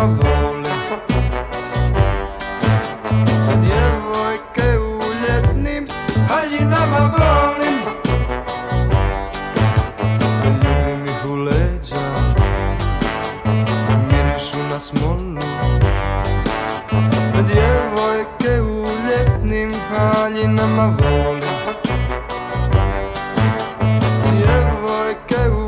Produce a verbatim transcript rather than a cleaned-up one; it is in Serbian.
volim. Djevojke u ljetnim haljinama volim. Ljubim ih u leđa, mirišu na smolu. Djevojke u ljetnim haljinama volim.